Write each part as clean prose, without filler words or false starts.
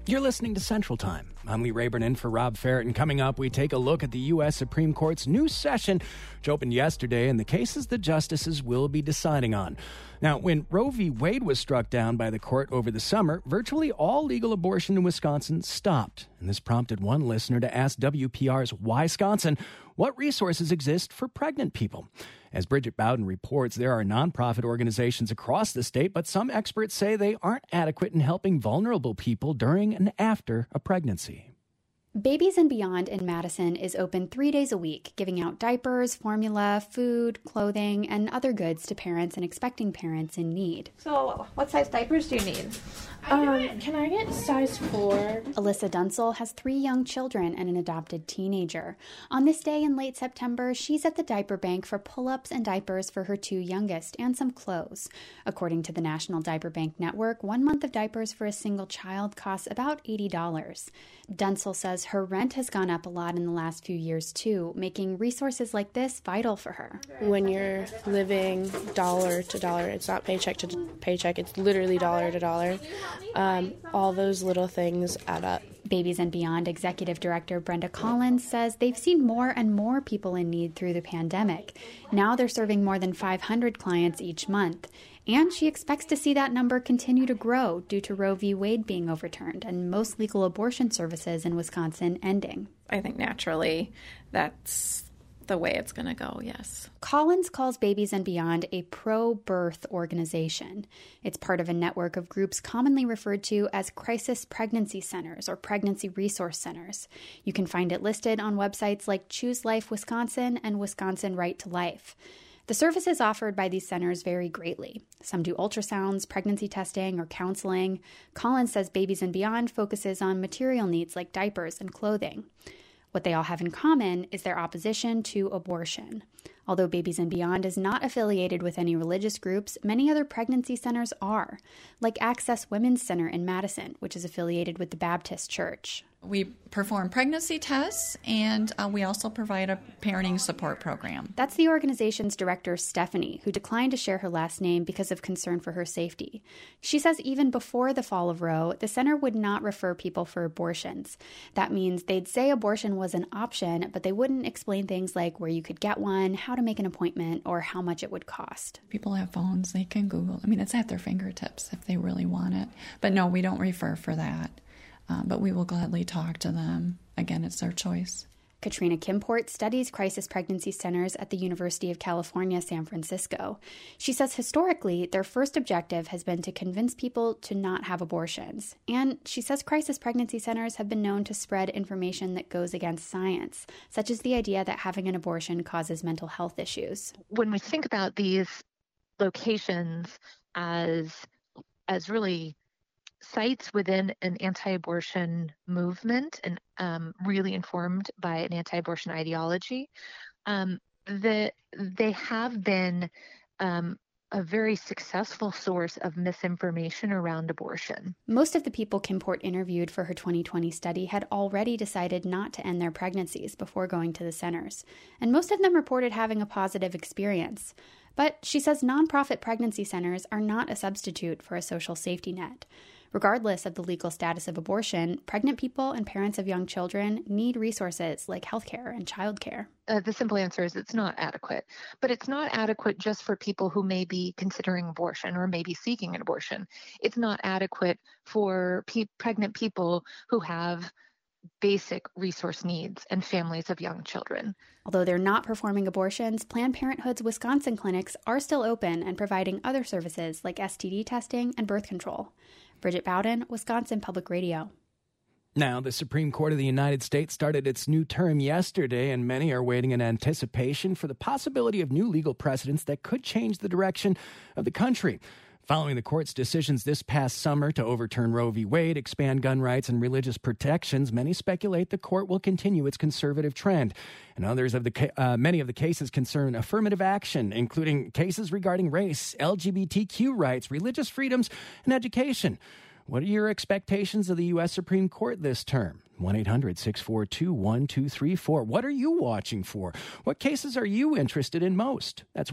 You're listening to Central Time. I'm Lee Rayburn in for Rob Ferret, and coming up, we take a look at the U.S. Supreme Court's new session, which opened yesterday, and the cases the justices will be deciding on. Now, when Roe v. Wade was struck down by the court over the summer, virtually all legal abortion in Wisconsin stopped. And this prompted one listener to ask WPR's Why Wisconsin what resources exist for pregnant people. As Bridget Bowden reports, there are nonprofit organizations across the state, but some experts say they aren't adequate in helping vulnerable people during and after a pregnancy. Babies and Beyond in Madison is open 3 days a week, giving out diapers, formula, food, clothing, and other goods to parents and expecting parents in need. So, what size diapers do you need? Can I get size 4? Alyssa Dunsel has 3 young children and an adopted teenager. On this day in late September, she's at the diaper bank for pull-ups and diapers for her 2 youngest and some clothes. According to the National Diaper Bank Network, 1 month of diapers for a single child costs about $80. Dunsel says her rent has gone up a lot in the last few years too, making resources like this vital for her. When you're living dollar to dollar, it's not paycheck to paycheck, it's literally dollar to dollar. All those little things add up. Babies and Beyond Executive Director Brenda Collins says they've seen more and more people in need through the pandemic. Now they're serving more than 500 clients each month. And she expects to see that number continue to grow due to Roe v. Wade being overturned and most legal abortion services in Wisconsin ending. I think naturally that's the way it's going to go, yes. Collins calls Babies and Beyond a pro-birth organization. It's part of a network of groups commonly referred to as crisis pregnancy centers or pregnancy resource centers. You can find it listed on websites like Choose Life Wisconsin and Wisconsin Right to Life. The services offered by these centers vary greatly. Some do ultrasounds, pregnancy testing, or counseling. Collins says Babies and Beyond focuses on material needs like diapers and clothing. What they all have in common is their opposition to abortion. Although Babies and Beyond is not affiliated with any religious groups, many other pregnancy centers are, like Access Women's Center in Madison, which is affiliated with the Baptist Church. We perform pregnancy tests, and we also provide a parenting support program. That's the organization's director, Stephanie, who declined to share her last name because of concern for her safety. She says even before the fall of Roe, the center would not refer people for abortions. That means they'd say abortion was an option, but they wouldn't explain things like where you could get one, how to make an appointment, or how much it would cost. People have phones, they can Google. I mean, it's at their fingertips if they really want it. But no, we don't refer for that. But we will gladly talk to them. Again, it's their choice. Katrina Kimport studies crisis pregnancy centers at the University of California, San Francisco. She says historically, their first objective has been to convince people to not have abortions. And she says crisis pregnancy centers have been known to spread information that goes against science, such as the idea that having an abortion causes mental health issues. When we think about these locations as really sites within an anti-abortion movement and really informed by an anti-abortion ideology, they have been a very successful source of misinformation around abortion. Most of the people Kimport interviewed for her 2020 study had already decided not to end their pregnancies before going to the centers, and most of them reported having a positive experience. But she says nonprofit pregnancy centers are not a substitute for a social safety net. Regardless of the legal status of abortion, pregnant people and parents of young children need resources like healthcare and childcare. The simple answer is it's not adequate. But it's not adequate just for people who may be considering abortion or may be seeking an abortion. It's not adequate for pregnant people who have basic resource needs and families of young children. Although they're not performing abortions, Planned Parenthood's Wisconsin clinics are still open and providing other services like STD testing and birth control. Bridget Bowden, Wisconsin Public Radio. Now, the Supreme Court of the United States started its new term yesterday, and many are waiting in anticipation for the possibility of new legal precedents that could change the direction of the country. Following the court's decisions this past summer to overturn Roe v. Wade, expand gun rights and religious protections, many speculate the court will continue its conservative trend. And many of the cases concern affirmative action, including cases regarding race, LGBTQ rights, religious freedoms, and education. What are your expectations of the U.S. Supreme Court this term? 1-800-642-1234. What are you watching for? What cases are you interested in most? That's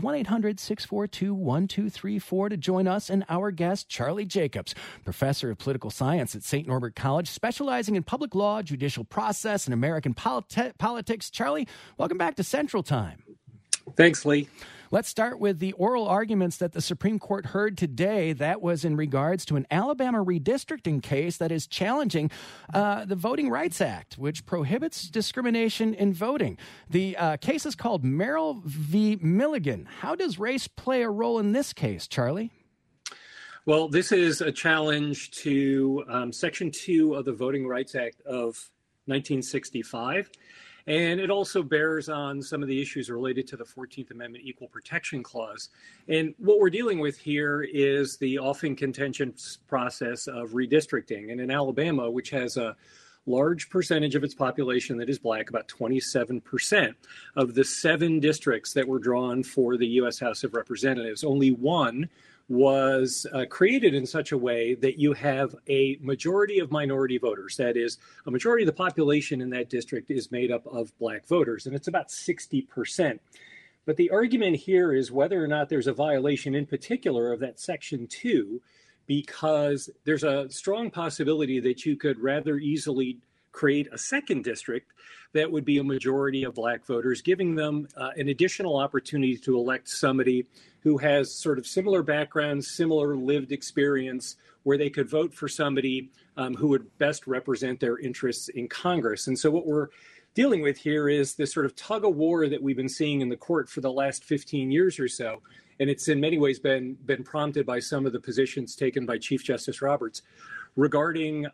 1-800-642-1234 to join us and our guest, Charlie Jacobs, professor of political science at St. Norbert College, specializing in public law, judicial process, and American politics. Charlie, welcome back to Central Time. Thanks, Lee. Let's start with the oral arguments that the Supreme Court heard today. That was in regards to an Alabama redistricting case that is challenging the Voting Rights Act, which prohibits discrimination in voting. The case is called Merrill v. Milligan. How does race play a role in this case, Charlie? Well, this is a challenge to Section 2 of the Voting Rights Act of 1965. And it also bears on some of the issues related to the 14th Amendment Equal Protection Clause. And what we're dealing with here is the often contentious process of redistricting. And in Alabama, which has a large percentage of its population that is Black, about 27% of the 7 districts that were drawn for the U.S. House of Representatives, only one was created in such a way that you have a majority of minority voters. That is, a majority of the population in that district is made up of Black voters, and it's about 60%. But the argument here is whether or not there's a violation in particular of that Section 2, because there's a strong possibility that you could rather easily create a second district that would be a majority of Black voters, giving them an additional opportunity to elect somebody who has sort of similar background, similar lived experience, where they could vote for somebody who would best represent their interests in Congress. And so what we're dealing with here is this sort of tug of war that we've been seeing in the court for the last 15 years or so. And it's in many ways been prompted by some of the positions taken by Chief Justice Roberts regarding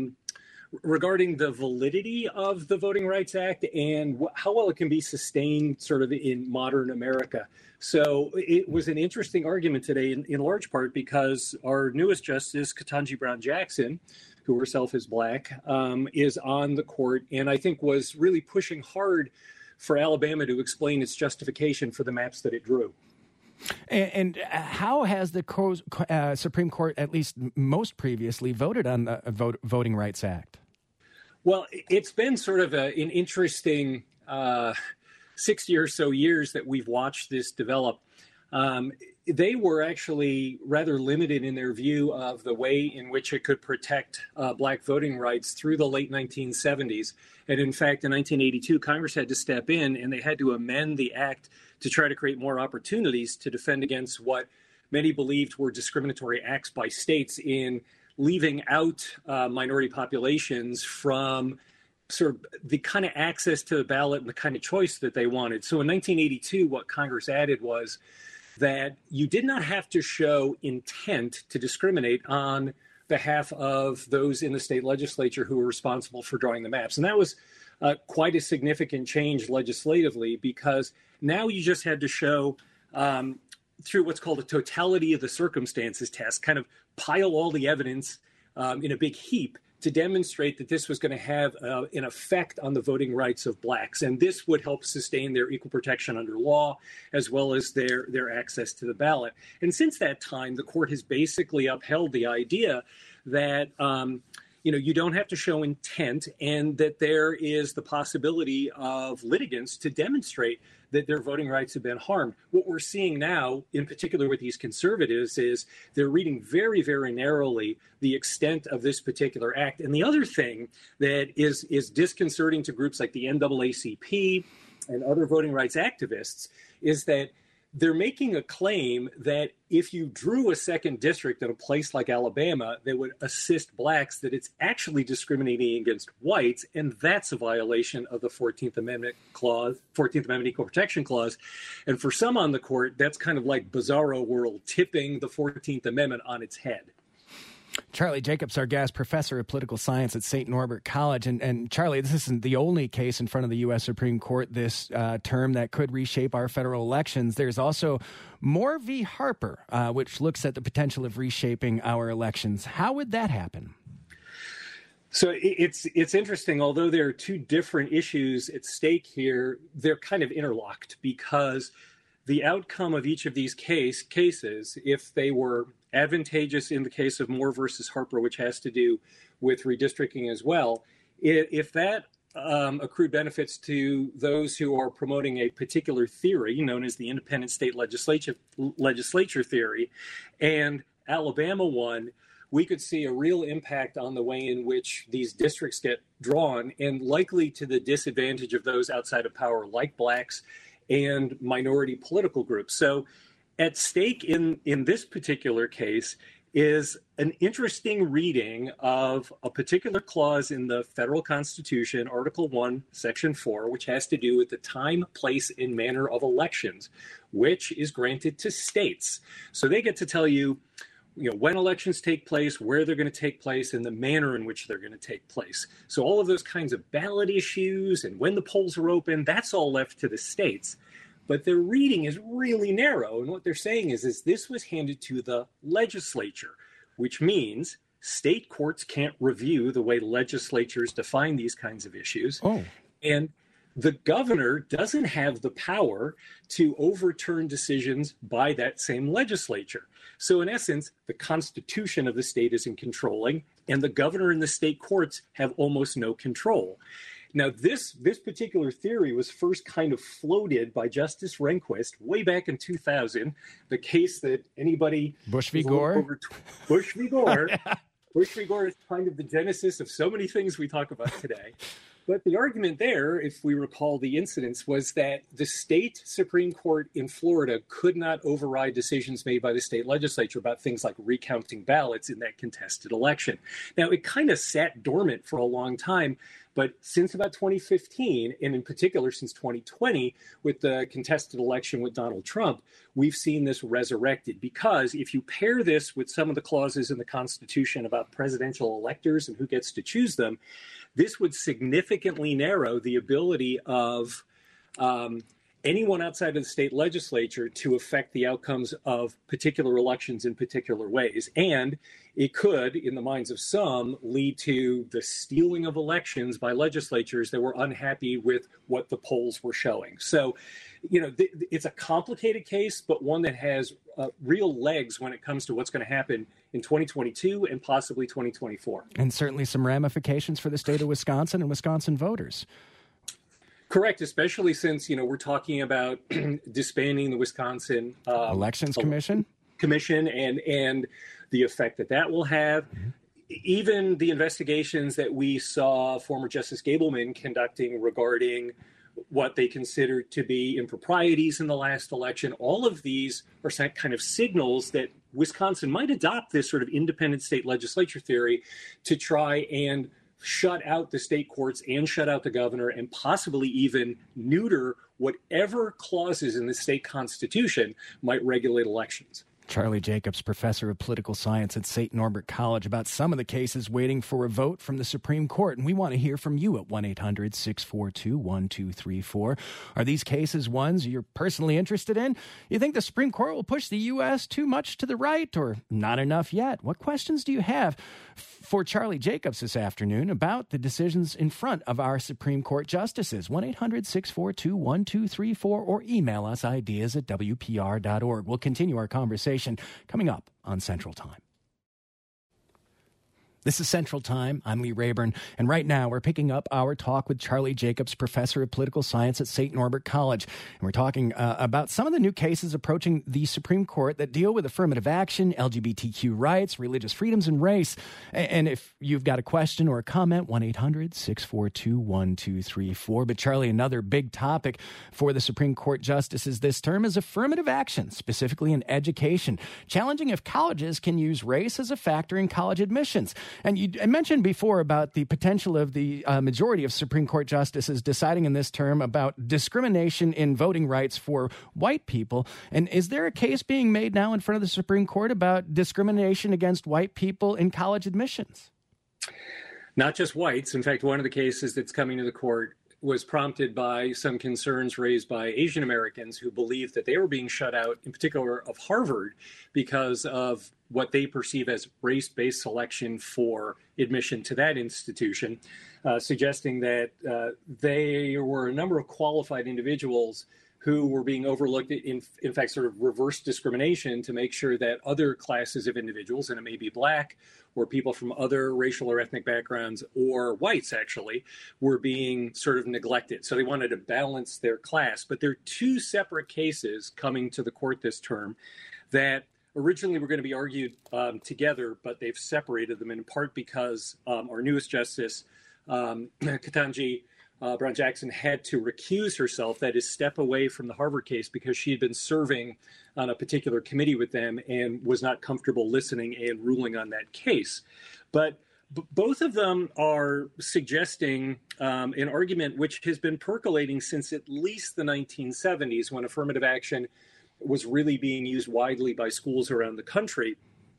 the validity of the Voting Rights Act and how well it can be sustained sort of in modern America. So it was an interesting argument today in large part because our newest justice, Ketanji Brown Jackson, who herself is Black, is on the court and I think was really pushing hard for Alabama to explain its justification for the maps that it drew. And how has the Supreme Court, at least most previously, voted on the Voting Rights Act? Well, it's been sort of an interesting 60 or so years that we've watched this develop. They were actually rather limited in their view of the way in which it could protect Black voting rights through the late 1970s. And in fact, in 1982, Congress had to step in and they had to amend the act to try to create more opportunities to defend against what many believed were discriminatory acts by states in leaving out minority populations from sort of the kind of access to the ballot and the kind of choice that they wanted. So in 1982, what Congress added was that you did not have to show intent to discriminate on behalf of those in the state legislature who were responsible for drawing the maps. And that was quite a significant change legislatively, because now you just had to show through what's called a totality of the circumstances test, kind of pile all the evidence in a big heap to demonstrate that this was going to have an effect on the voting rights of Blacks. And this would help sustain their equal protection under law, as well as their access to the ballot. And since that time, the court has basically upheld the idea that you don't have to show intent, and that there is the possibility of litigants to demonstrate that their voting rights have been harmed. What we're seeing now, in particular with these conservatives, is they're reading very, very narrowly the extent of this particular act. And the other thing that is disconcerting to groups like the NAACP and other voting rights activists is that they're making a claim that if you drew a second district in a place like Alabama that would assist Blacks, that it's actually discriminating against whites, and that's a violation of the 14th Amendment Equal Protection Clause. And for some on the court, that's kind of like bizarro world, tipping the 14th Amendment on its head. Charlie Jacobs, our guest, professor of political science at St. Norbert College. And Charlie, this isn't the only case in front of the U.S. Supreme Court this term that could reshape our federal elections. There's also Moore v. Harper, which looks at the potential of reshaping our elections. How would that happen? So it's interesting. Although there are two different issues at stake here, they're kind of interlocked, because the outcome of each of these cases, if they were advantageous in the case of Moore versus Harper, which has to do with redistricting as well, If that accrued benefits to those who are promoting a particular theory known as the independent state legislature theory, and Alabama won, we could see a real impact on the way in which these districts get drawn, and likely to the disadvantage of those outside of power, like blacks and minority political groups. So at stake in this particular case is an interesting reading of a particular clause in the federal Constitution, Article 1, Section 4, which has to do with the time, place, and manner of elections, which is granted to states. So they get to tell you, when elections take place, where they're going to take place, and the manner in which they're going to take place. So all of those kinds of ballot issues and when the polls are open, that's all left to the states. But their reading is really narrow. And what they're saying is this was handed to the legislature, which means state courts can't review the way legislatures define these kinds of issues. Oh. And the governor doesn't have the power to overturn decisions by that same legislature. So in essence, the Constitution of the state isn't controlling, and the governor and the state courts have almost no control. Now, this particular theory was first kind of floated by Justice Rehnquist way back in 2000, the case that anybody... Bush v. Gore? Bush v. Gore. Yeah. Bush v. Gore is kind of the genesis of so many things we talk about today. But the argument there, if we recall the incidents, was that the state Supreme Court in Florida could not override decisions made by the state legislature about things like recounting ballots in that contested election. Now, it kind of sat dormant for a long time, but since about 2015, and in particular since 2020, with the contested election with Donald Trump, we've seen this resurrected. Because if you pair this with some of the clauses in the Constitution about presidential electors and who gets to choose them, this would significantly narrow the ability of anyone outside of the state legislature to affect the outcomes of particular elections in particular ways. And it could, in the minds of some, lead to the stealing of elections by legislatures that were unhappy with what the polls were showing. So, it's a complicated case, but one that has real legs when it comes to what's going to happen in 2022 and possibly 2024. And certainly some ramifications for the state of Wisconsin and Wisconsin voters. Correct, especially since, we're talking about disbanding the Wisconsin Elections Commission and the effect that will have. Mm-hmm. Even the investigations that we saw former Justice Gableman conducting regarding what they considered to be improprieties in the last election, all of these are kind of signals that Wisconsin might adopt this sort of independent state legislature theory to try and shut out the state courts and shut out the governor and possibly even neuter whatever clauses in the state constitution might regulate elections. Charlie Jacobs, professor of political science at St. Norbert College, about some of the cases waiting for a vote from the Supreme Court. And we want to hear from you at 1-800-642-1234. Are these cases ones you're personally interested in? You think the Supreme Court will push the U.S. too much to the right or not enough yet? What questions do you have for Charlie Jacobs this afternoon about the decisions in front of our Supreme Court justices? 1-800-642-1234 or email us ideas@wpr.org. We'll continue our conversation coming up on Central Time. This is Central Time. I'm Lee Rayburn, and right now we're picking up our talk with Charlie Jacobs, professor of political science at St. Norbert College. And we're talking about some of the new cases approaching the Supreme Court that deal with affirmative action, LGBTQ rights, religious freedoms, and race. And if you've got a question or a comment, 1-800-642-1234. But Charlie, another big topic for the Supreme Court justices this term is affirmative action, specifically in education, challenging if colleges can use race as a factor in college admissions. And you mentioned before about the potential of the majority of Supreme Court justices deciding in this term about discrimination in voting rights for white people. And is there a case being made now in front of the Supreme Court about discrimination against white people in college admissions? Not just whites. In fact, one of the cases that's coming to the court was prompted by some concerns raised by Asian Americans who believed that they were being shut out, in particular of Harvard, because of what they perceive as race-based selection for admission to that institution, suggesting that there were a number of qualified individuals who were being overlooked, in fact, sort of reverse discrimination to make sure that other classes of individuals, and it may be Black or people from other racial or ethnic backgrounds or whites actually, were being sort of neglected. So they wanted to balance their class. But there are two separate cases coming to the court this term that originally were going to be argued together, but they've separated them in part because our newest justice, Ketanji Brown Jackson, had to recuse herself, that is, step away from the Harvard case, because she had been serving on a particular committee with them and was not comfortable listening and ruling on that case. But both of them are suggesting an argument which has been percolating since at least the 1970s, when affirmative action was really being used widely by schools around the country.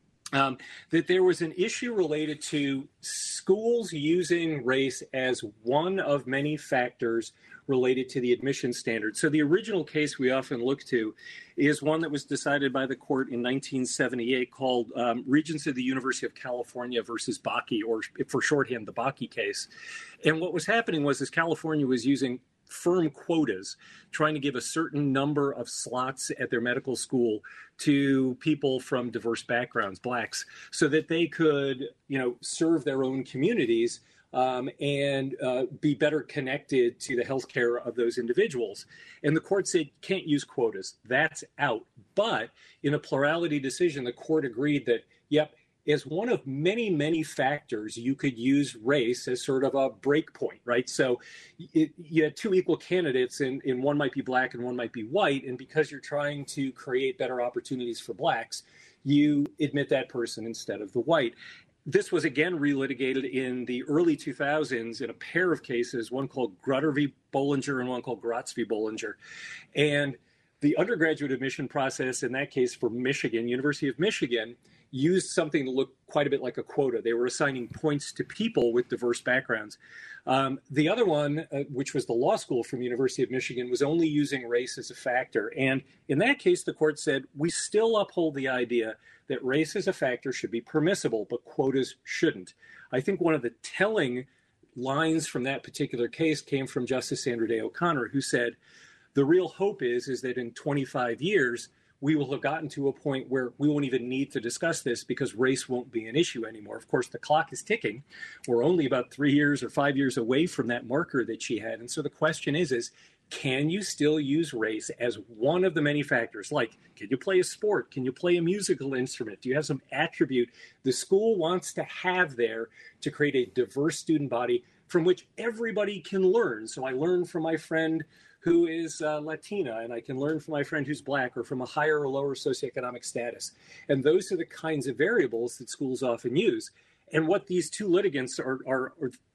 That there was an issue related to schools using race as one of many factors related to the admission standards. So the original case we often look to is one that was decided by the court in 1978 called Regents of the University of California versus Bakke, or for shorthand, the Bakke case. And what was happening was California was using firm quotas, trying to give a certain number of slots at their medical school to people from diverse backgrounds, Blacks, so that they could, serve their own communities and be better connected to the healthcare of those individuals. And the court said, can't use quotas. That's out. But in a plurality decision, the court agreed that, yep, as one of many, many factors, you could use race as sort of a break point, right? So you had two equal candidates, and one might be Black and one might be white. And because you're trying to create better opportunities for Blacks, you admit that person instead of the white. This was again relitigated in the early 2000s in a pair of cases, one called Grutter v. Bollinger and one called Gratz v. Bollinger. And the undergraduate admission process in that case for Michigan, University of Michigan, used something that looked quite a bit like a quota. They were assigning points to people with diverse backgrounds. The other one, which was the law school from University of Michigan, was only using race as a factor. And in that case, the court said, we still uphold the idea that race as a factor should be permissible, but quotas shouldn't. I think one of the telling lines from that particular case came from Justice Sandra Day O'Connor, who said, the real hope is that in 25 years, we will have gotten to a point where we won't even need to discuss this because race won't be an issue anymore. Of course, the clock is ticking. We're only about 3 years or 5 years away from that marker that she had. And so the question is can you still use race as one of the many factors? Like, can you play a sport? Can you play a musical instrument? Do you have some attribute the school wants to have there to create a diverse student body from which everybody can learn? So I learn from my friend who is Latina, and I can learn from my friend who's Black or from a higher or lower socioeconomic status. And those are the kinds of variables that schools often use. And what these two litigants are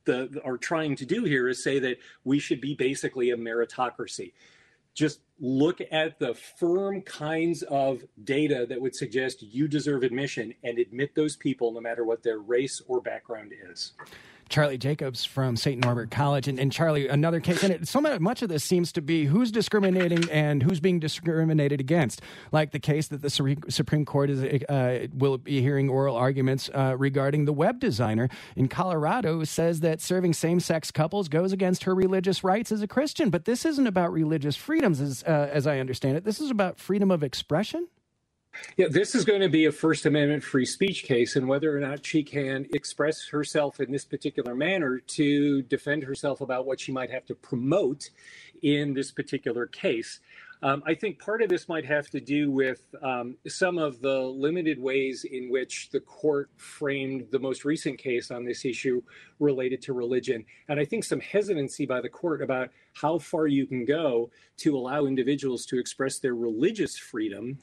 trying to do here is say that we should be basically a meritocracy. Just look at the firm kinds of data that would suggest you deserve admission and admit those people no matter what their race or background is. Charlie Jacobs from St. Norbert College. And Charlie, another case, and so much of this seems to be who's discriminating and who's being discriminated against. Like the case that the Supreme Court will be hearing oral arguments regarding the web designer in Colorado who says that serving same-sex couples goes against her religious rights as a Christian. But this isn't about religious freedoms, as I understand it. This is about freedom of expression. Yeah, this is going to be a First Amendment free speech case, and whether or not she can express herself in this particular manner to defend herself about what she might have to promote in this particular case. I think part of this might have to do with some of the limited ways in which the court framed the most recent case on this issue related to religion. And I think some hesitancy by the court about how far you can go to allow individuals to express their religious freedom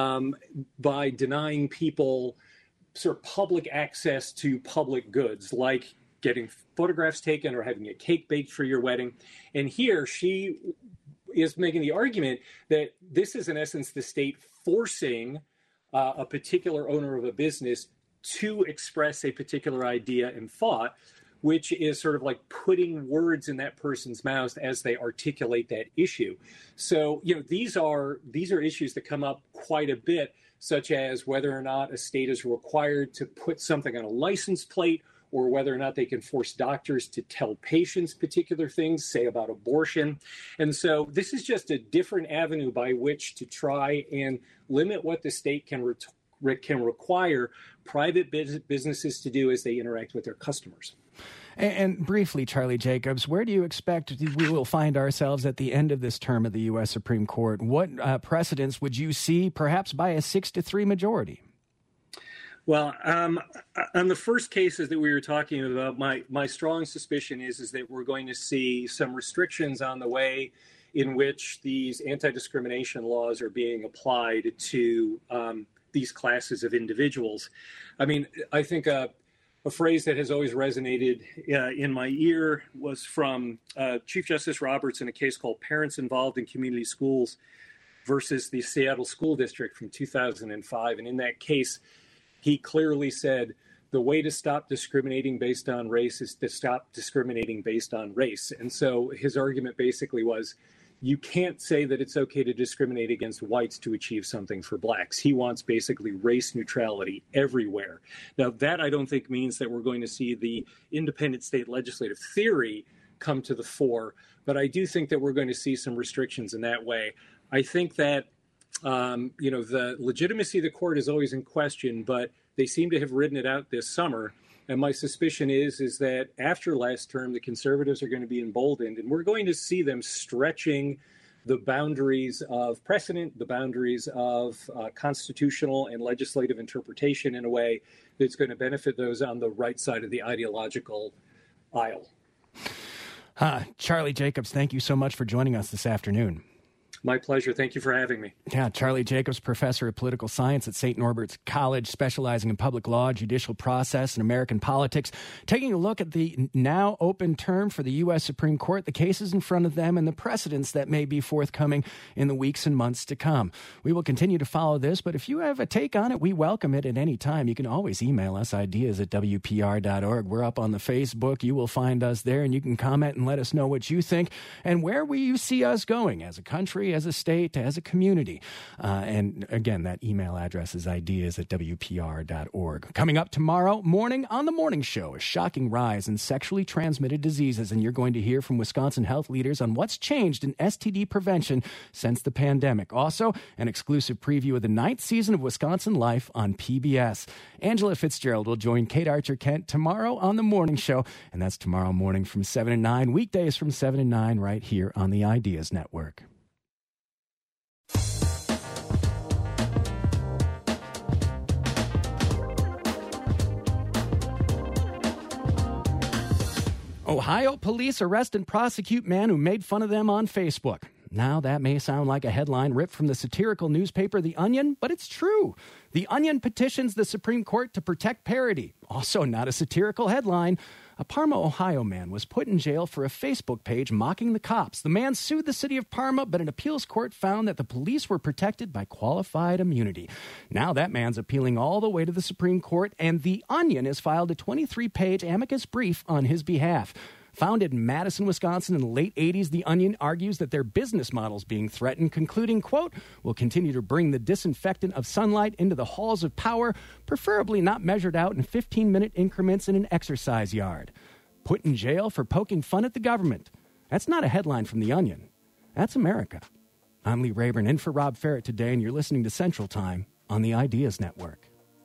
by denying people sort of public access to public goods, like getting photographs taken or having a cake baked for your wedding. And here she is making the argument that this is, in essence, the state forcing a particular owner of a business to express a particular idea and thought, which is sort of like putting words in that person's mouth as they articulate that issue. So, these are issues that come up quite a bit, such as whether or not a state is required to put something on a license plate or whether or not they can force doctors to tell patients particular things, say about abortion. And so this is just a different avenue by which to try and limit what the state can require private businesses to do as they interact with their customers. And briefly, Charlie Jacobs, where do you expect we will find ourselves at the end of this term of the U.S. Supreme Court? What precedents would you see, perhaps by a 6-3 majority? Well, on the first cases that we were talking about, my strong suspicion is that we're going to see some restrictions on the way in which these anti-discrimination laws are being applied to these classes of individuals. I mean, I think a phrase that has always resonated in my ear was from Chief Justice Roberts in a case called Parents Involved in Community Schools versus the Seattle School District from 2005. And in that case, he clearly said the way to stop discriminating based on race is to stop discriminating based on race. And so his argument basically was, you can't say that it's okay to discriminate against whites to achieve something for blacks. He wants basically race neutrality everywhere. Now, that I don't think means that we're going to see the independent state legislative theory come to the fore, but I do think that we're going to see some restrictions in that way. I think that, the legitimacy of the court is always in question, but they seem to have ridden it out this summer. And my suspicion is that after last term, the conservatives are going to be emboldened, and we're going to see them stretching the boundaries of precedent, the boundaries of constitutional and legislative interpretation in a way that's going to benefit those on the right side of the ideological aisle. Charlie Jacobs, thank you so much for joining us this afternoon. My pleasure. Thank you for having me. Yeah, Charlie Jacobs, professor of political science at St. Norbert's College, specializing in public law, judicial process, and American politics, taking a look at the now open term for the U.S. Supreme Court, the cases in front of them, and the precedents that may be forthcoming in the weeks and months to come. We will continue to follow this, but if you have a take on it, we welcome it at any time. You can always email us, ideas@wpr.org. We're up on the Facebook. You will find us there, and you can comment and let us know what you think and where will you see us going as a country, as a state, as a community. And again, that email address is ideas@wpr.org. Coming up tomorrow morning on The Morning Show, a shocking rise in sexually transmitted diseases, and you're going to hear from Wisconsin health leaders on what's changed in STD prevention since the pandemic. Also, an exclusive preview of the 9th season of Wisconsin Life on PBS. Angela Fitzgerald will join Kate Archer-Kent tomorrow on The Morning Show, and that's tomorrow morning from 7 to 9, weekdays from 7 to 9 right here on the Ideas Network. Ohio police arrest and prosecute man who made fun of them on Facebook. Now, that may sound like a headline ripped from the satirical newspaper The Onion, but it's true. The Onion petitions the Supreme Court to protect parody. Also not a satirical headline. A Parma, Ohio man was put in jail for a Facebook page mocking the cops. The man sued the city of Parma, but an appeals court found that the police were protected by qualified immunity. Now that man's appealing all the way to the Supreme Court, and The Onion has filed a 23-page amicus brief on his behalf. Founded in Madison, Wisconsin in the late 80s, The Onion argues that their business model is being threatened, concluding, quote, "We'll continue to bring the disinfectant of sunlight into the halls of power, preferably not measured out in 15-minute increments in an exercise yard." Put in jail for poking fun at the government. That's not a headline from The Onion. That's America. I'm Lee Rayburn, in for Rob Ferrett today, and you're listening to Central Time on the Ideas Network.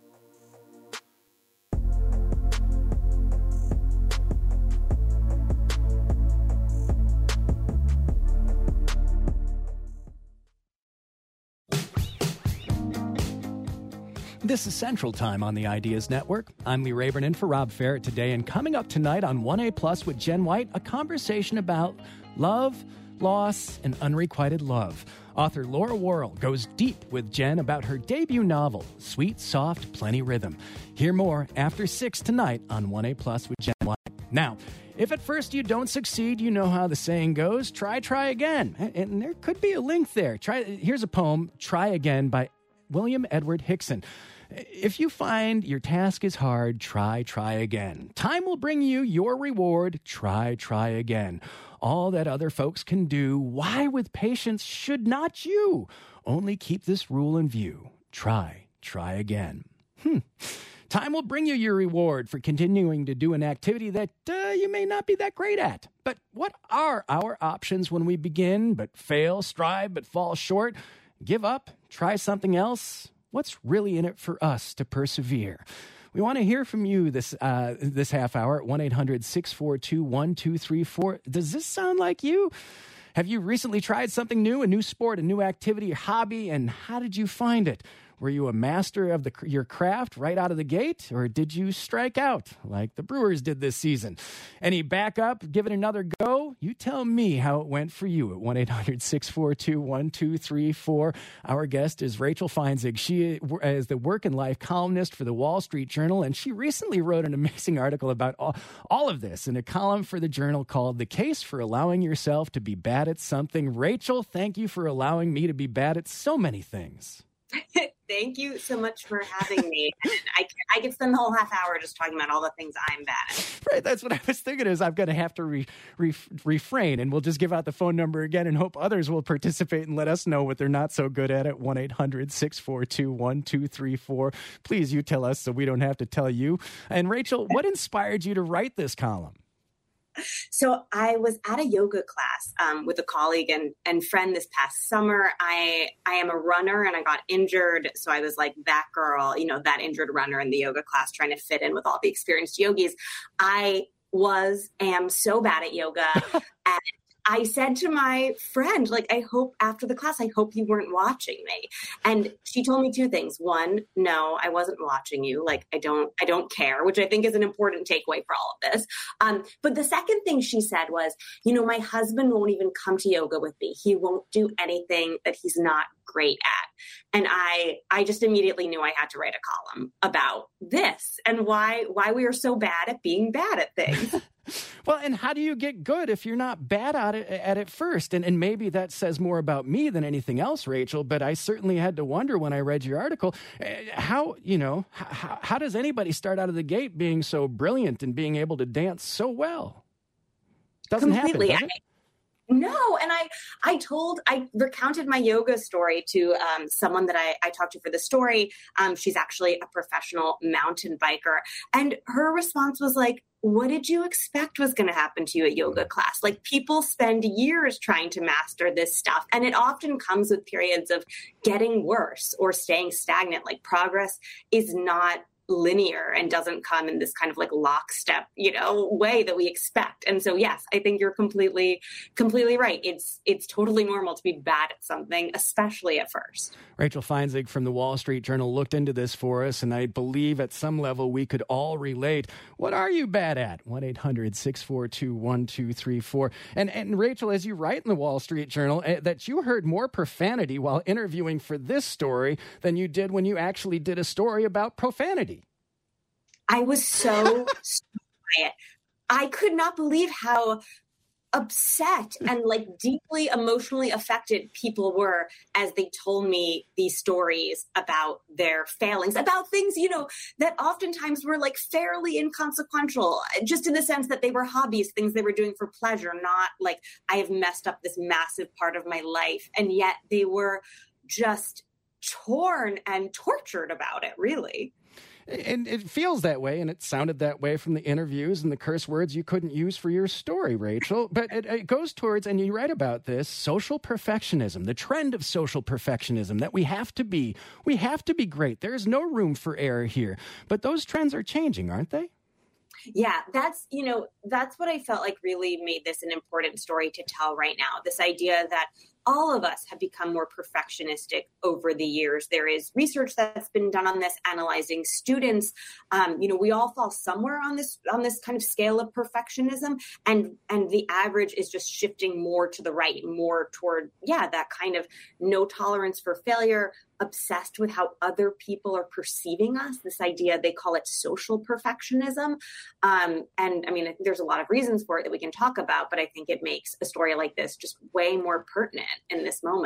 This is Central Time on the Ideas Network. I'm Lee Rayburn, in for Rob Ferrett today, and coming up tonight on 1A Plus with Jen White, a conversation about love, loss, and unrequited love. Author Laura Worrell goes deep with Jen about her debut novel, Sweet, Soft, Plenty Rhythm. Hear more after 6 tonight on 1A Plus with Jen White. Now, if at first you don't succeed, you know how the saying goes, try again. And there could be a link there. Here's a poem, Try Again, by William Edward Hickson. If you find your task is hard, try again. Time will bring you your reward. Try again. All that other folks can do, why with patience should not you? Only keep this rule in view. Try again. Time will bring you your reward for continuing to do an activity that you may not be that great at. But what are our options when we begin but fail, strive but fall short, give up, try something else? What's really in it for us to persevere? We want to hear from you this half hour at 1-800-642-1234. Does this sound like you? Have you recently tried something new, a new sport, a new activity, or hobby, and how did you find it? Were you a master of your craft right out of the gate, or did you strike out like the Brewers did this season? Any backup? Give it another go? You tell me how it went for you at 1-800-642-1234. Our guest is Rachel Feinzig. She is the work and life columnist for the Wall Street Journal, and she recently wrote an amazing article about all of this in a column for the Journal called The Case for Allowing Yourself to Be Bad at Something. Rachel, thank you for allowing me to be bad at so many things. Thank you so much for having me. I could spend the whole half hour just talking about all the things I'm bad at. Right, that's what I was thinking is I'm going to have to refrain, and we'll just give out the phone number again and hope others will participate and let us know what they're not so good at 1-800-642-1234. Please, you tell us so we don't have to tell you. And Rachel, what inspired you to write this column? So I was at a yoga class with a colleague and friend this past summer. I am a runner and I got injured. So I was like that girl, that injured runner in the yoga class trying to fit in with all the experienced yogis. I am so bad at yoga. And I said to my friend, I hope after the class, I hope you weren't watching me. And she told me two things. One, no, I wasn't watching you. I don't care, which I think is an important takeaway for all of this. But the second thing she said was, my husband won't even come to yoga with me. He won't do anything that he's not great at. And I just immediately knew I had to write a column about this and why we are so bad at being bad at things. Well, and how do you get good if you're not bad at it first? And maybe that says more about me than anything else, Rachel, but I certainly had to wonder when I read your article, how does anybody start out of the gate being so brilliant and being able to dance so well? Doesn't Completely. happen, does it? No. And I recounted my yoga story to someone that I talked to for the story. She's actually a professional mountain biker. And her response was what did you expect was going to happen to you at yoga class? People spend years trying to master this stuff. And it often comes with periods of getting worse or staying stagnant. Progress is not linear and doesn't come in this kind of lockstep, way that we expect. And so, yes, I think you're completely right. It's totally normal to be bad at something, especially at first. Rachel Feinzig from the Wall Street Journal looked into this for us, and I believe at some level we could all relate. What are you bad at? 1-800-642-1234. And Rachel, as you write in the Wall Street Journal, that you heard more profanity while interviewing for this story than you did when you actually did a story about profanity. I was so quiet. I could not believe how upset and deeply emotionally affected people were as they told me these stories about their failings, about things, that oftentimes were fairly inconsequential, just in the sense that they were hobbies, things they were doing for pleasure, not I have messed up this massive part of my life. And yet they were just torn and tortured about it, really. And it feels that way, and it sounded that way from the interviews and the curse words you couldn't use for your story, Rachel. But it goes towards, and you write about this, social perfectionism, the trend of social perfectionism, that we have to be great. There's no room for error here. But those trends are changing, aren't they? Yeah, that's what I felt really made this an important story to tell right now. This idea that all of us have become more perfectionistic over the years. There is research that's been done on this, analyzing students. We all fall somewhere on this kind of scale of perfectionism, and the average is just shifting more to the right, more toward that kind of no tolerance for failure, obsessed with how other people are perceiving us. This idea, they call it social perfectionism. And I mean, there's a lot of reasons for it that we can talk about, but I think it makes a story like this just way more pertinent in this moment.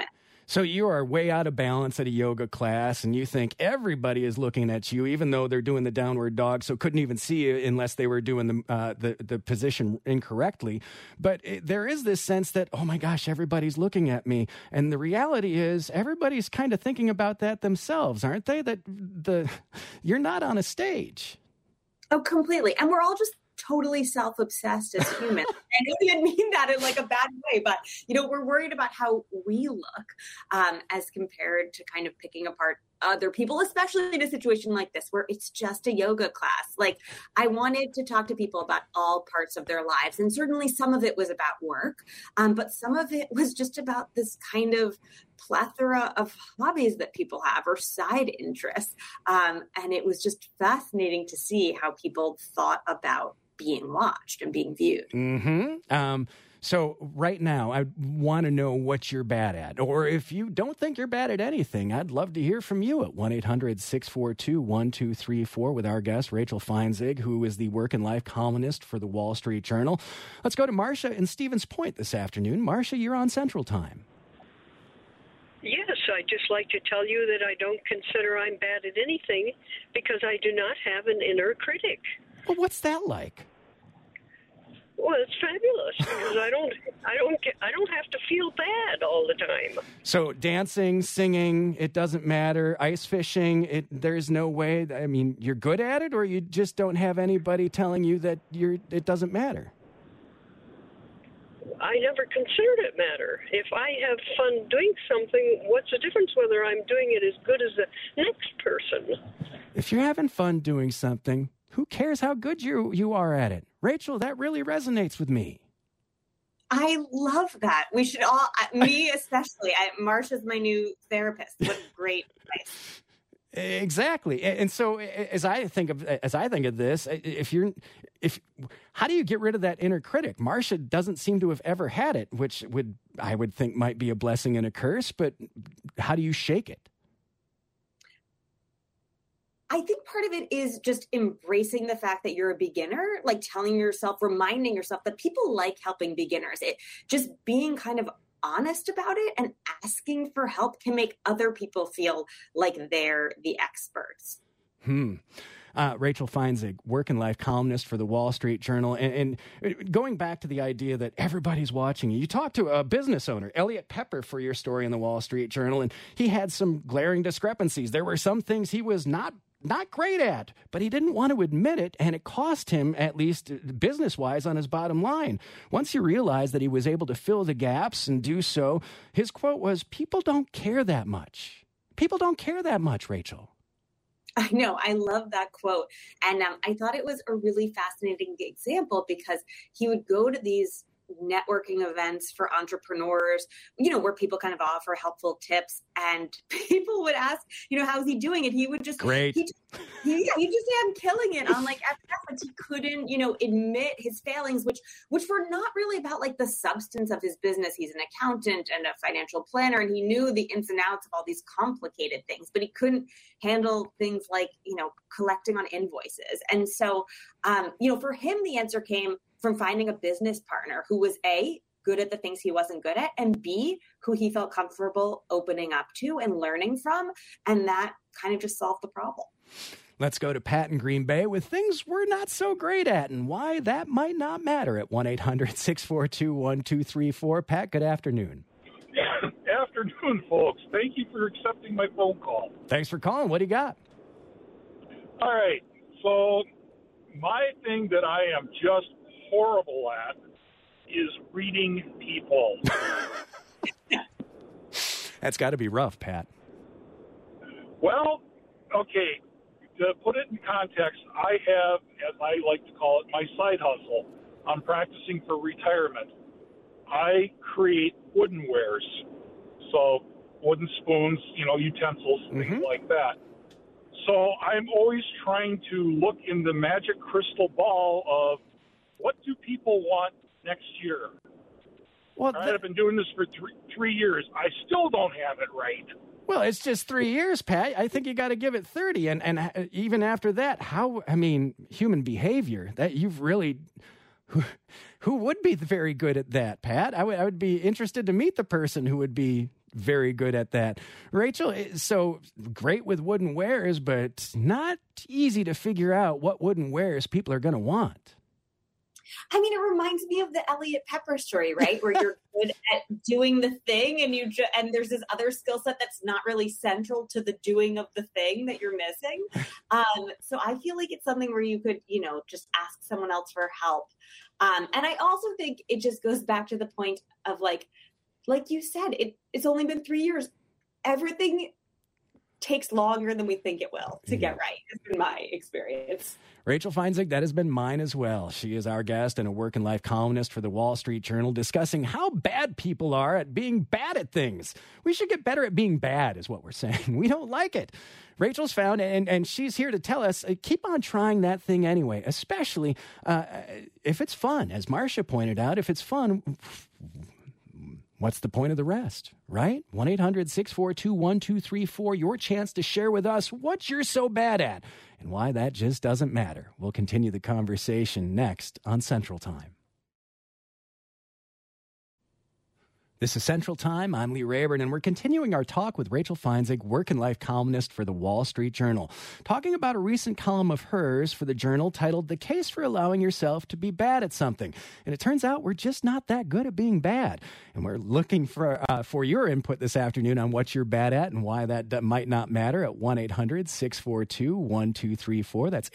So you are way out of balance at a yoga class, and you think everybody is looking at you, even though they're doing the downward dog, so couldn't even see you unless they were doing the position incorrectly. But there is this sense that, oh my gosh, everybody's looking at me. And the reality is everybody's kind of thinking about that themselves, aren't they? That you're not on a stage. Oh, completely. And we're all just totally self-obsessed as humans. I don't even mean that in like a bad way, but we're worried about how we look as compared to kind of picking apart other people, especially in a situation like this where it's just a yoga class. Like, I wanted to talk to people about all parts of their lives, and certainly some of it was about work, but some of it was just about this kind of plethora of hobbies that people have or side interests, and it was just fascinating to see how people thought about being watched and being viewed. Mm-hmm. So right now, I want to know what you're bad at. Or if you don't think you're bad at anything, I'd love to hear from you at 1-800-642-1234 with our guest, Rachel Feinzig, who is the work and life columnist for the Wall Street Journal. Let's go to Marcia in Stevens Point this afternoon. Marcia, you're on Central Time. Yes, I'd just like to tell you that I don't consider I'm bad at anything because I do not have an inner critic. Well, what's that like? Well, it's fabulous because I don't have to feel bad all the time. So dancing, singing, it doesn't matter. Ice fishing, there's no way. I mean, you're good at it, or you just don't have anybody telling you that it doesn't matter? I never considered it matter. If I have fun doing something, what's the difference whether I'm doing it as good as the next person? If you're having fun doing something, who cares how good you are at it? Rachel, that really resonates with me. I love that. We should all, me especially. Marcia's my new therapist. What great advice. Exactly. And so as I think of this, how do you get rid of that inner critic? Marcia doesn't seem to have ever had it, which I would think might be a blessing and a curse, but how do you shake it? I think part of it is just embracing the fact that you're a beginner, like reminding yourself that people like helping beginners. Just being kind of honest about it and asking for help can make other people feel like they're the experts. Rachel Feinzig, work and life columnist for the Wall Street Journal. And going back to the idea that everybody's watching you, you talked to a business owner, Elliot Pepper, for your story in the Wall Street Journal, and he had some glaring discrepancies. There were some things he was not great at, but he didn't want to admit it, and it cost him, at least business-wise, on his bottom line. Once he realized that he was able to fill the gaps and do so, his quote was, "People don't care that much." People don't care that much, Rachel. I know. I love that quote. And I thought it was a really fascinating example because he would go to these networking events for entrepreneurs, where people kind of offer helpful tips, and people would ask, how's he doing it? He would just, great. He'd just say, I'm killing it on like efforts. He couldn't, admit his failings, which were not really about like the substance of his business. He's an accountant and a financial planner, and he knew the ins and outs of all these complicated things, but he couldn't handle things like, collecting on invoices. And so, for him, the answer came from finding a business partner who was A, good at the things he wasn't good at, and B, who he felt comfortable opening up to and learning from. And that kind of just solved the problem. Let's go to Pat in Green Bay with things we're not so great at and why that might not matter at 1-800-642-1234. Pat, good afternoon. Afternoon, folks. Thank you for accepting my phone call. Thanks for calling. What do you got? All right. So my thing that I am just horrible at is reading people. That's got to be rough, Pat. Well, okay, to put it in context, I have, as I like to call it, my side hustle. I'm practicing for retirement. I create woodenwares, so wooden spoons, utensils, things like that. So I'm always trying to look in the magic crystal ball of what do people want next year? Well, I've been doing this for 3 years. I still don't have it right. Well, it's just 3 years, Pat. I think you got to give it 30. And even after that, human behavior, that you've really, who would be very good at that, Pat? I would be interested to meet the person who would be very good at that. Rachel, so great with wooden wares, but not easy to figure out what wooden wares people are going to want. I mean, it reminds me of the Elliot Pepper story, right? Where you're good at doing the thing and there's this other skill set that's not really central to the doing of the thing that you're missing. So I feel like it's something where you could, just ask someone else for help. And I also think it just goes back to the point of like you said, it's only been 3 years. Everything takes longer than we think it will to get right. It's been my experience. Rachel Feinzig, that has been mine as well. She is our guest and a work and life columnist for the Wall Street Journal, discussing how bad people are at being bad at things. We should get better at being bad, is what we're saying. We don't like it. Rachel's found, and she's here to tell us, keep on trying that thing anyway, especially if it's fun. As Marcia pointed out, if it's fun, what's the point of the rest, right? 1-800-642-1234, your chance to share with us what you're so bad at and why that just doesn't matter. We'll continue the conversation next on Central Time. This is Central Time. I'm Lee Rayburn, and we're continuing our talk with Rachel Feinzig, work and life columnist for the Wall Street Journal, talking about a recent column of hers for the Journal titled "The Case for Allowing Yourself to Be Bad at Something." And it turns out we're just not that good at being bad. And we're looking for your input this afternoon on what you're bad at and why that might not matter at 1-800-642-1234. That's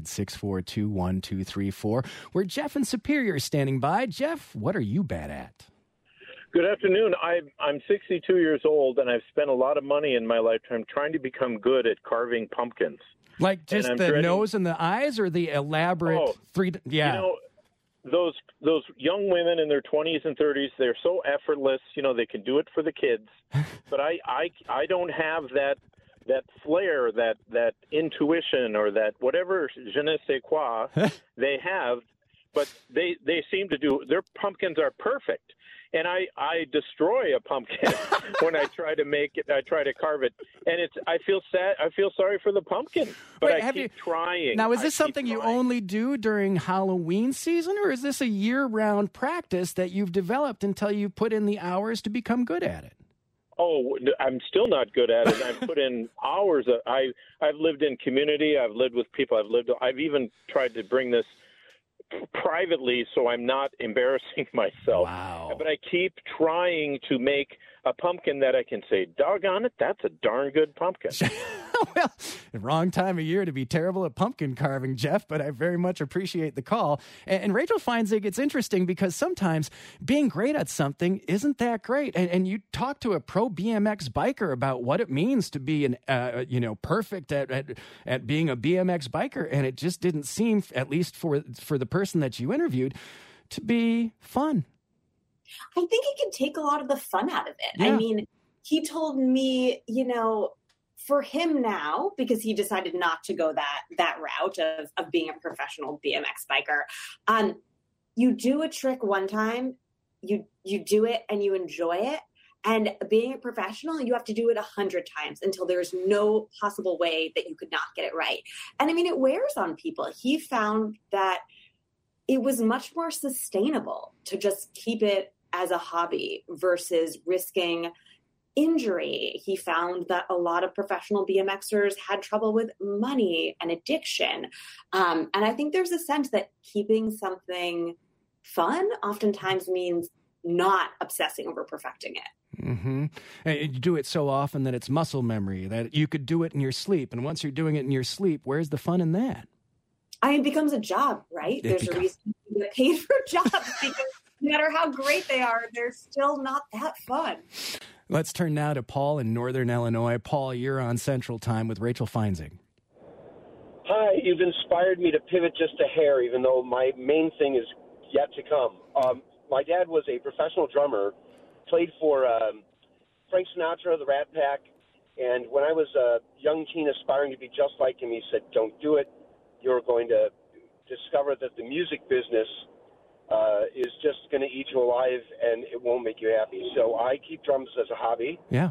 800-642-1234. Where Jeff in Superior is standing by. Jeff, what are you bad at? Good afternoon. I'm 62 years old, and I've spent a lot of money in my lifetime trying to become good at carving pumpkins. Like just the nose and the eyes, or the elaborate three? Yeah. Those young women in their 20s and 30s, they're so effortless. They can do it for the kids. But I don't have that flair, that intuition, or that whatever je ne sais quoi they have. But they seem to do. Their pumpkins are perfect. And I destroy a pumpkin when I try to make it. I try to carve it, and I feel sad. I feel sorry for the pumpkin, but I keep trying. Now, is this something you only do during Halloween season, or is this a year-round practice that you've developed until you put in the hours to become good at it? Oh, I'm still not good at it. I've put in hours. I've lived in community. I've lived with people. I've even tried to bring this privately, so I'm not embarrassing myself. Wow. But I keep trying to make a pumpkin that I can say, doggone it, that's a darn good pumpkin. Well, wrong time of year to be terrible at pumpkin carving, Jeff, but I very much appreciate the call. And Rachel Feinzig, it's interesting because sometimes being great at something isn't that great. And you talk to a pro BMX biker about what it means to be perfect at being a BMX biker, and it just didn't seem, at least for the person that you interviewed, to be fun. I think it can take a lot of the fun out of it. Yeah. I mean, he told me, for him now, because he decided not to go that route of being a professional BMX biker, you do a trick one time, you do it and you enjoy it. And being a professional, you have to do it 100 times until there's no possible way that you could not get it right. And I mean, it wears on people. He found that it was much more sustainable to just keep it as a hobby versus risking injury. He found that a lot of professional BMXers had trouble with money and addiction. And I think there's a sense that keeping something fun oftentimes means not obsessing over perfecting it. Mm-hmm. And you do it so often that it's muscle memory, that you could do it in your sleep. And once you're doing it in your sleep, where's the fun in that? It becomes a job, right? There's a reason you get paid for jobs because no matter how great they are, they're still not that fun. Let's turn now to Paul in Northern Illinois. Paul, you're on Central Time with Rachel Feinzig. Hi, you've inspired me to pivot just a hair, even though my main thing is yet to come. My dad was a professional drummer, played for Frank Sinatra, the Rat Pack, and when I was a young teen aspiring to be just like him, he said, don't do it. You're going to discover that the music business is just going to eat you alive, and it won't make you happy. So I keep drums as a hobby. Yeah.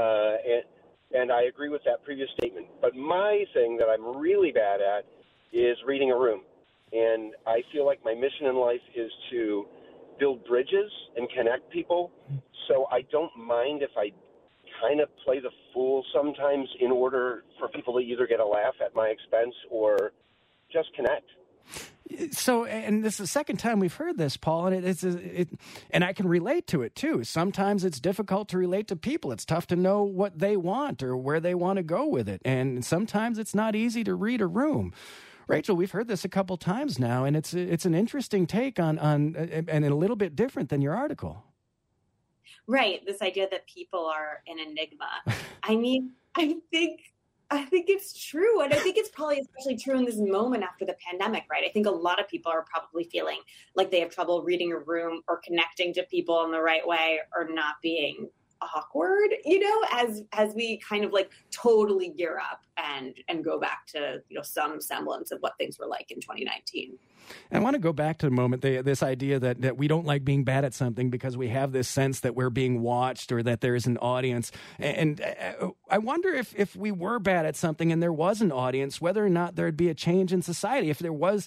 And I agree with that previous statement. But my thing that I'm really bad at is reading a room. And I feel like my mission in life is to build bridges and connect people. So I don't mind if I kind of play the fool sometimes in order for people to either get a laugh at my expense or just connect. So, and this is the second time we've heard this, Paul, and and I can relate to it too. Sometimes it's difficult to relate to people. It's tough to know what they want or where they want to go with it. And sometimes it's not easy to read a room. Rachel, we've heard this a couple times now, and it's an interesting take on and a little bit different than your article. Right. This idea that people are an enigma. I mean, I think it's true. And I think it's probably especially true in this moment after the pandemic, right? I think a lot of people are probably feeling like they have trouble reading a room or connecting to people in the right way or not being awkward, as we kind of like totally gear up and go back to, some semblance of what things were like in 2019. I want to go back to the moment, this idea that we don't like being bad at something because we have this sense that we're being watched or that there is an audience. And I wonder if we were bad at something and there was an audience, whether or not there'd be a change in society. If there was,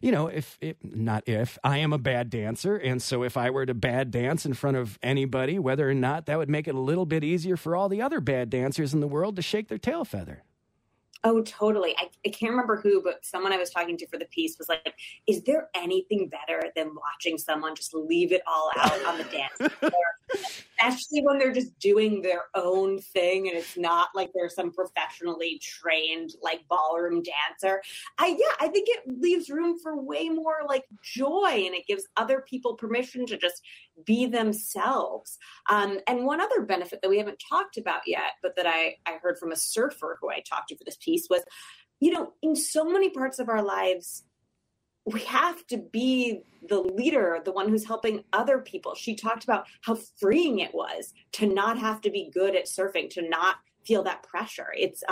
I am a bad dancer. And so if I were to bad dance in front of anybody, whether or not that would make it a little bit easier for all the other bad dancers in the world to shake their tail feather. Oh, totally. I can't remember who, but someone I was talking to for the piece was like, is there anything better than watching someone just leave it all out on the dance floor? Especially when they're just doing their own thing and it's not like they're some professionally trained like ballroom dancer. I think it leaves room for way more like joy, and it gives other people permission to just be themselves. And one other benefit that we haven't talked about yet, but that I heard from a surfer who I talked to for this piece was, in so many parts of our lives, we have to be the leader, the one who's helping other people. She talked about how freeing it was to not have to be good at surfing, to not feel that pressure. It's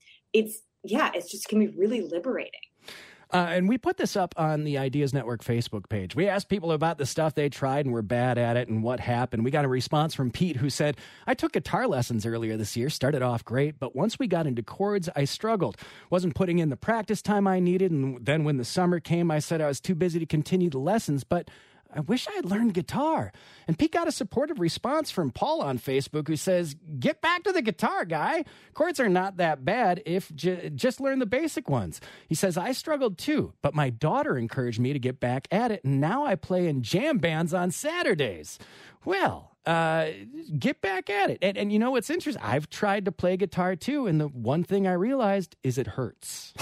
just can be really liberating. And we put this up on the Ideas Network Facebook page. We asked people about the stuff they tried and were bad at it and what happened. We got a response from Pete who said, I took guitar lessons earlier this year, started off great, but once we got into chords, I struggled. Wasn't putting in the practice time I needed, and then when the summer came, I said I was too busy to continue the lessons, but I wish I had learned guitar. And Pete got a supportive response from Paul on Facebook who says, get back to the guitar, guy. Chords are not that bad if just learn the basic ones. He says, I struggled too, but my daughter encouraged me to get back at it, and now I play in jam bands on Saturdays. Well, get back at it. And you know what's interesting? I've tried to play guitar too, and the one thing I realized is it hurts.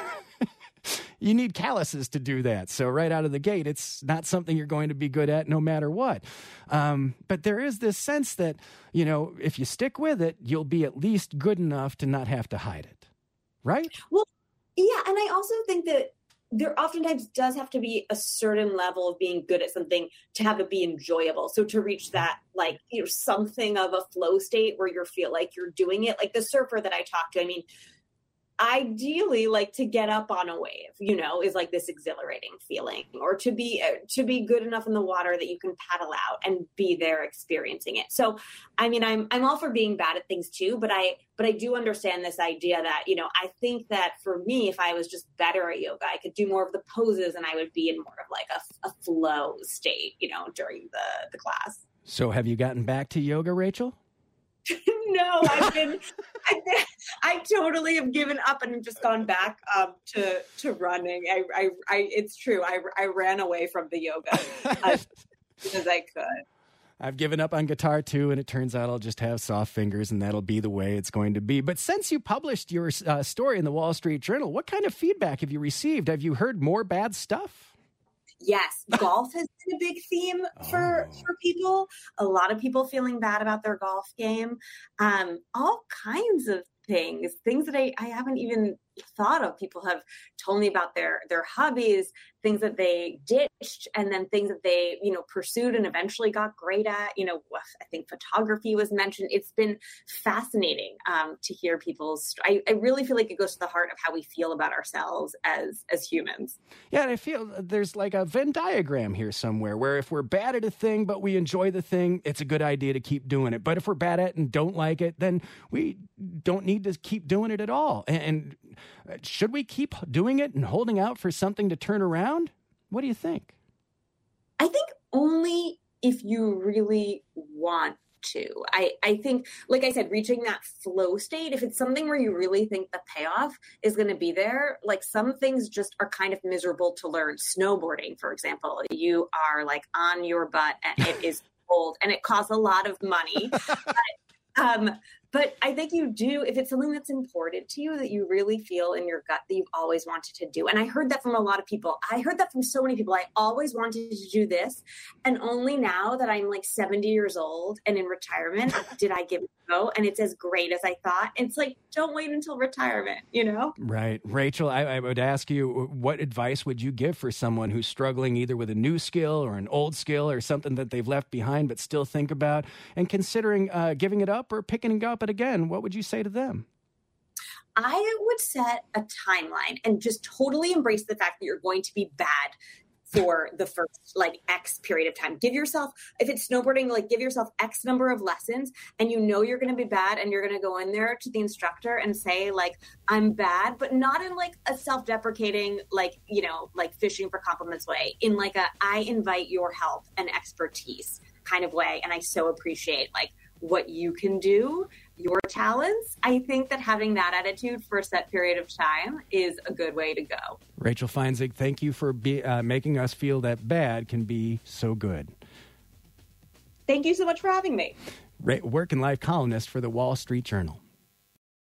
You need calluses to do that. So right out of the gate, it's not something you're going to be good at no matter what. But there is this sense that, if you stick with it, you'll be at least good enough to not have to hide it. Right? Well, yeah. And I also think that there oftentimes does have to be a certain level of being good at something to have it be enjoyable. So to reach that, something of a flow state where you feel like you're doing it, like the surfer that I talked to, I mean, ideally, like to get up on a wave, is like this exhilarating feeling, or to be good enough in the water that you can paddle out and be there experiencing it. So, I mean, I'm all for being bad at things too, but I do understand this idea that, I think that for me, if I was just better at yoga, I could do more of the poses and I would be in more of like a flow state, during the class. So have you gotten back to yoga, Rachel? No, I totally have given up and just gone back to running. It's true. I ran away from the yoga because I could. I've given up on guitar too, and it turns out I'll just have soft fingers, and that'll be the way it's going to be. But since you published your story in the Wall Street Journal, what kind of feedback have you received? Have you heard more bad stuff? Yes, golf has been a big theme for people. A lot of people feeling bad about their golf game. All kinds of things that I haven't even thought of. People have told me about their hobbies, things that they ditched, and then things that they, pursued and eventually got great at. I think photography was mentioned. It's been fascinating to hear people's. I really feel like it goes to the heart of how we feel about ourselves as humans. Yeah, and I feel there's like a Venn diagram here somewhere where if we're bad at a thing but we enjoy the thing, it's a good idea to keep doing it. But if we're bad at it and don't like it, then we don't need to keep doing it at all. And should we keep doing it and holding out for something to turn around? What do you think? I think only if you really want too. I think, like I said, reaching that flow state, if it's something where you really think the payoff is going to be there, like some things just are kind of miserable to learn. Snowboarding, for example, you are like on your butt and it is cold and it costs a lot of money. But I think you do, if it's something that's important to you, that you really feel in your gut that you've always wanted to do. And I heard that from a lot of people. I heard that from so many people. I always wanted to do this. And only now that I'm like 70 years old and in retirement, did I give it a go. And it's as great as I thought. It's like, don't wait until retirement, you know? Right. Rachel, I would ask you, what advice would you give for someone who's struggling either with a new skill or an old skill or something that they've left behind but still think about and considering giving it up or picking it up again? What would you say to them? I would set a timeline and just totally embrace the fact that you're going to be bad for the first like X period of time. Give yourself, if it's snowboarding, like give yourself X number of lessons and you know you're going to be bad and you're going to go in there to the instructor and say like, I'm bad, but not in like a self-deprecating, like, you know, like fishing for compliments way, in like a, I invite your help and expertise kind of way. And I so appreciate like what you can do, your talents. I think that having that attitude for a set period of time is a good way to go. Rachel Feinzig, thank you for making us feel that bad can be so good. Thank you so much for having me. Work and life columnist for the Wall Street Journal.